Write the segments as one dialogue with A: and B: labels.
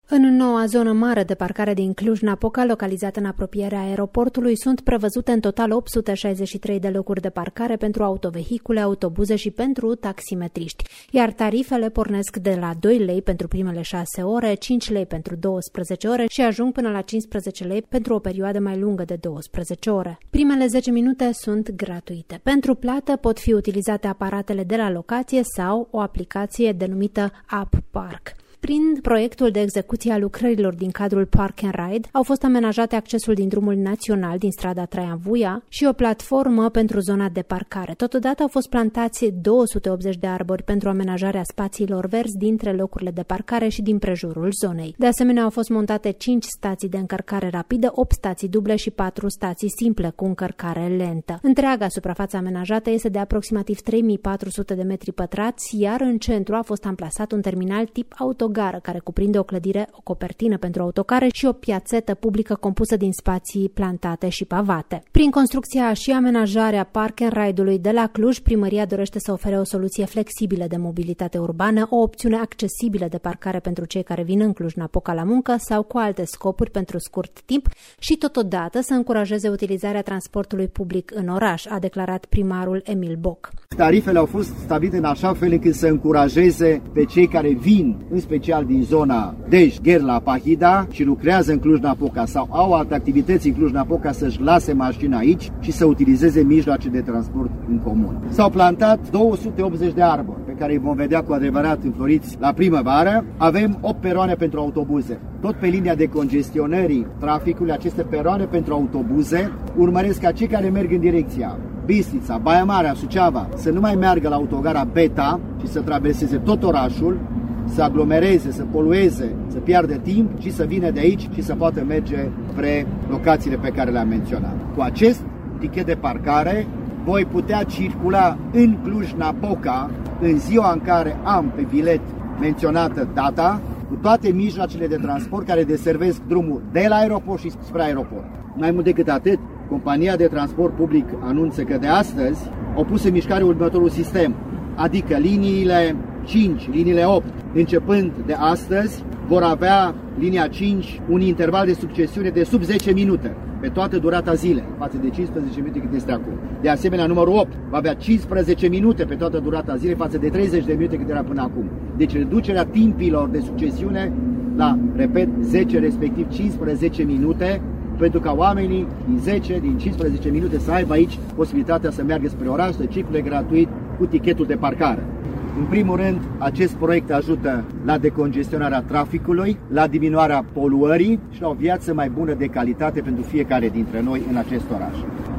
A: În noua zonă mare de parcare din Cluj-Napoca, localizată în apropierea aeroportului, sunt prevăzute în total 863 de locuri de parcare pentru autovehicule, autobuze și pentru taximetriști, iar tarifele pornesc de la 2 lei pentru primele 6 ore, 5 lei pentru 12 ore și ajung până la 15 lei pentru o perioadă mai lungă de 12 ore. Primele 10 minute sunt gratuite. Pentru plată pot fi utilizate aparatele de la locație sau o aplicație denumită App Park. Prin proiectul de execuție a lucrărilor din cadrul Park and Ride au fost amenajate accesul din drumul național din strada Traian Vuia și o platformă pentru zona de parcare. Totodată au fost plantați 280 de arbori pentru amenajarea spațiilor verzi dintre locurile de parcare și din prejurul zonei. De asemenea, au fost montate 5 stații de încărcare rapidă, 8 stații duble și 4 stații simple cu încărcare lentă. Întreaga suprafață amenajată este de aproximativ 3400 de metri pătrați, iar în centru a fost amplasat un terminal tip autogară care cuprinde o clădire, o copertină pentru autocare și o piațetă publică compusă din spații plantate și pavate. Prin construcția și amenajarea Park and Ride-ului de la Cluj, primăria dorește să ofere o soluție flexibilă de mobilitate urbană, o opțiune accesibilă de parcare pentru cei care vin în Cluj-Napoca la muncă sau cu alte scopuri pentru scurt timp și totodată să încurajeze utilizarea transportului public în oraș, a declarat primarul Emil Boc.
B: Tarifele au fost stabilite în așa fel încât să încurajeze pe cei care vin, în special din zona Dej, Gherla, Pahida și lucrează în Cluj-Napoca sau au alte activități în Cluj-Napoca să-și lase mașina aici și să utilizeze mijloace de transport în comun. S-au plantat 280 de arbori pe care îi vom vedea cu adevărat înfloriți la primăvară. Avem 8 peroane pentru autobuze. Tot pe linia de congestionării traficului, aceste peroane pentru autobuze urmăresc ca cei care merg în direcția Bistrița, Baia Mare, Suceava să nu mai meargă la autogara Beta și să traverseze tot orașul, să aglomereze, să polueze, să piardă timp și să vină de aici și să poată merge spre locațiile pe care le-am menționat. Cu acest tichet de parcare voi putea circula în Cluj-Napoca în ziua în care am pe bilet menționată data, cu toate mijloacele de transport care deservesc drumul de la aeroport și spre aeroport. Mai mult decât atât, compania de transport public anunță că de astăzi au pus în mișcare următorul sistem, adică liniile 5, liniile 8, începând de astăzi, vor avea linia 5 un interval de succesiune de sub 10 minute pe toată durata zilei, față de 15 minute cât este acum. De asemenea, numărul 8 va avea 15 minute pe toată durata zilei, față de 30 de minute cât era până acum. Deci reducerea timpilor de succesiune la, repet, 10 respectiv 15 minute, pentru ca oamenii din 10, din 15 minute să aibă aici posibilitatea să meargă spre oraș, să circule gratuit cu tichetul de parcare. În primul rând, acest proiect ajută la decongestionarea traficului, la diminuarea poluării și la o viață mai bună de calitate pentru fiecare dintre noi în acest oraș.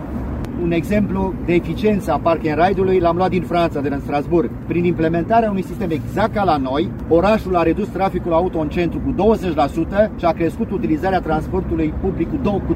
B: Un exemplu de eficiență a Park and Ride-ului l-am luat din Franța, de la Strasbourg. Prin implementarea unui sistem exact ca la noi, orașul a redus traficul auto în centru cu 20% și a crescut utilizarea transportului public cu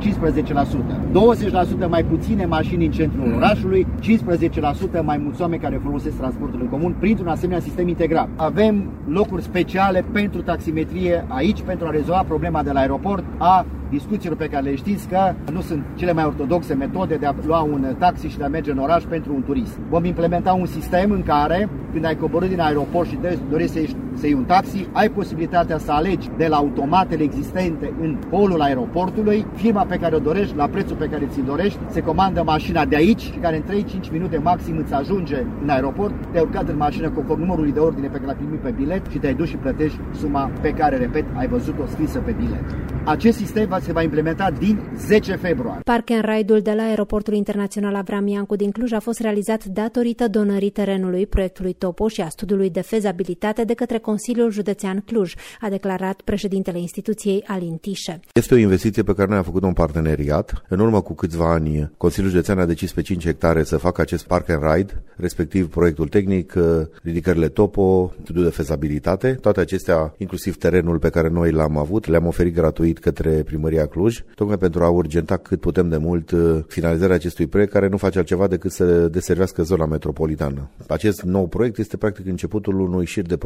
B: 15%. 20% mai puține mașini în centrul orașului, 15% mai mulți oameni care folosesc transportul în comun printr-un asemenea sistem integrat. Avem locuri speciale pentru taximetrie aici pentru a rezolva problema de la aeroport a discuțiilor pe care le știți că nu sunt cele mai ortodoxe metode de a lua un taxi și de a merge în oraș pentru un turist. Vom implementa un sistem în care, când ai coborât din aeroport și dorești să iei un taxi, ai posibilitatea să alegi de la automatele existente în holul aeroportului, firma pe care o dorești, la prețul pe care ți-l dorești, se comandă mașina de aici, care în 3-5 minute maxim îți ajunge în aeroport, te-ai urcat în mașină conform numărului de ordine pe care l-ai primit pe bilet și te-ai dus și plătești suma pe care, repet, ai văzut-o scrisă pe bilet. Acest sistem se va implementa din 10 februarie.
A: Park and Ride-ul de la Aeroportul Internațional Avram Iancu din Cluj a fost realizat datorită donării terenului proiectului Topo și a studiului de fezabilitate de către Consiliul Județean Cluj, a declarat președintele instituției Alin Tișe.
C: Este o investiție pe care noi am făcut-o în parteneriat. În urmă cu câțiva ani, Consiliul Județean a decis pe 5 hectare să facă acest Park and Ride, respectiv proiectul tehnic, ridicările Topo, studiul de fezabilitate. Toate acestea, inclusiv terenul pe care noi l-am avut, le-am oferit gratuit către Primăria Cluj, tocmai pentru a urgenta cât putem de mult finalizarea acestui proiect, care nu face altceva decât să deservească zona metropolitană. Acest nou proiect este practic începutul unui șir de proiecte importante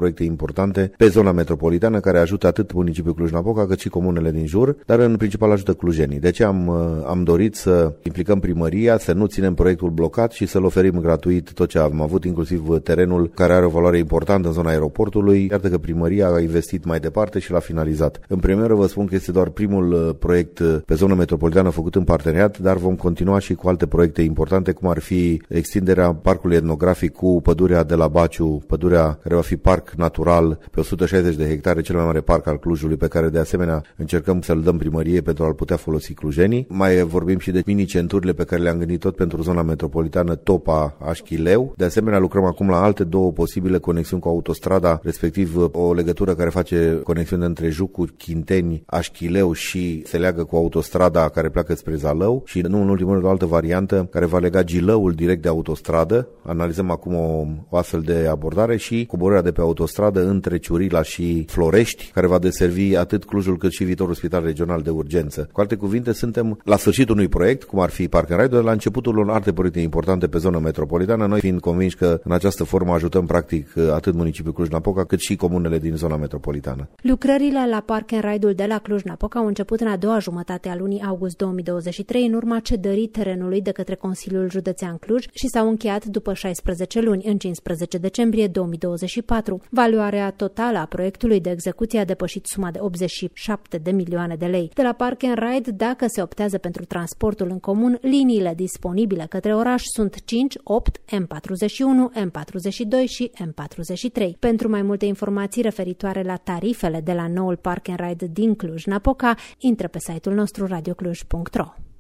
C: importante pe zona metropolitană, care ajută atât municipiul Cluj-Napoca cât și comunele din jur, dar în principal ajută clujenii. De ce am dorit să implicăm primăria, să nu ținem proiectul blocat și să-l oferim gratuit tot ce am avut, inclusiv terenul care are o valoare importantă în zona aeroportului. Iată că primăria a investit mai departe și l-a finalizat. În premieră vă spun că este doar primul proiect pe zona metropolitană făcut în parteneriat, dar vom continua și cu alte proiecte importante, cum ar fi extinderea parcului etnografic cu pădurea de la Baciu, pădurea care va fi parc natural pe 160 de hectare, cel mai mare parc al Clujului, pe care de asemenea încercăm să-l dăm primărie pentru a-l putea folosi clujenii. Mai vorbim și de mini-centurile pe care le-am gândit tot pentru zona metropolitană Topa-Așchileu. De asemenea, lucrăm acum la alte două posibile conexiuni cu autostrada, respectiv o legătură care face conexiune între Jucu, Chinteni, Așchileu și se leagă cu autostrada care pleacă spre Zalău și, nu în ultimul rând, o altă variantă care va lega Gilăul direct de autostradă. Analizăm acum o astfel de abordare și coborârea de pe autostradă între Ciurila și Florești, care va deservi atât Clujul cât și viitorul spital regional de urgență. Cu alte cuvinte, suntem la sfârșitul unui proiect, cum ar fi Park and Ride, la începutul unor alte proiecte importante pe zona metropolitană, noi fiind convinși că în această formă ajutăm practic atât municipiul Cluj-Napoca cât și comunele din zona metropolitană.
A: Lucrările la Park and Ride-ul de la Cluj-Napoca au început în a doua jumătate a lunii august 2023, în urma cedării terenului de către Consiliul Județean Cluj și s-au încheiat după 16 luni, în 15 decembrie 2024. Valoarea totală a proiectului de execuție a depășit suma de 87 de milioane de lei. De la Park and Ride, dacă se optează pentru transportul în comun, liniile disponibile către oraș sunt 5, 8, M41, M42 și M43. Pentru mai multe informații referitoare la tarifele de la noul Park and Ride din Cluj-Napoca, intră pe site-ul nostru radiocluj.ro.